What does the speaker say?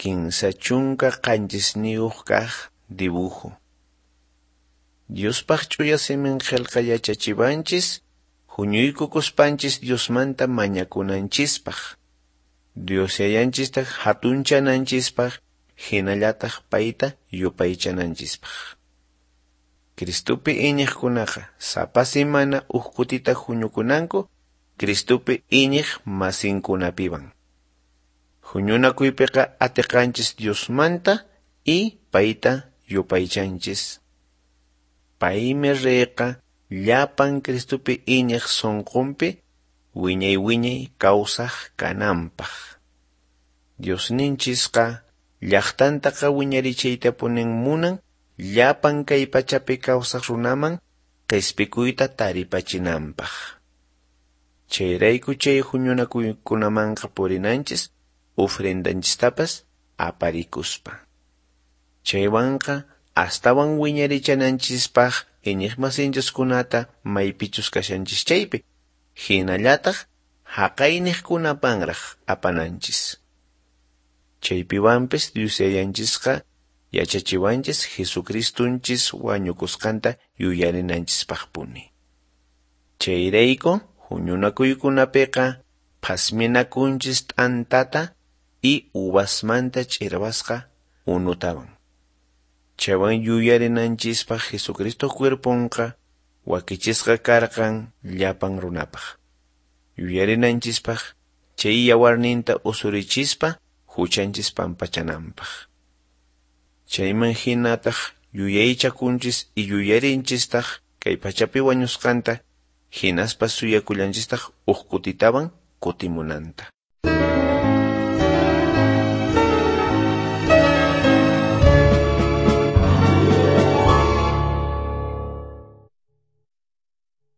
kinsa chunka qanchisniyuq kaq dibujo. Diospaq ch'uya simin qillqayachachiwanchis, huñuykukuspanchis Diosmanta mañakunanchispaq, Dios yayanchistaq hatunchananchispaq, hinallataq payta yupaychananchispaq. Cristupi iñiqkunaqa sapa semana kutita huñukunanku Cristupi iñiq masinkunapiwan. Huñunakuypiqa atiqanchis Diosmanta y payta yupaychanchis. Paymi riqa llapan Cristupi iñiq sunqunpi wiñay kawsaq kananpaq. Diosninchisqa llaqtantaqa wiñarichayta punin munan llapan kay pachapi kawsaq runaman qispikuyta taripachinanpaq. Chayrayku chay huñunakuykunamanqa purinanchis ofrendanchistapas aparikuspa. Chaywanqa astawan wiñarichananchispaq iñiq masinchikkunata maypichus kashanchis chaypi, hinallataq haqayniqkunapanraq apananchis. Chaypiwanpis Dios yayanchisqa yachachiwanchis Jesucristunchis wañukusqanta yuyarinanchispaqpuni. Chayrayku huñunakuykunapiqa phasminakunchis t'antata y uvasmanta ch'irwasqa unutawan. Chawan yuyarinanchispaq Jesucristo cuerpunqa wakichisqa karqan llapan runapaq. Yuyarinanchispaq chay yawarninta usurichispa huchanchis pampachananpaq. Chayman hinataq yuyaychakunchis y yuyarinchistaq kay pachapi wañusqanta, hinaspa suyakullanchistaq kutitawan kutimunanta.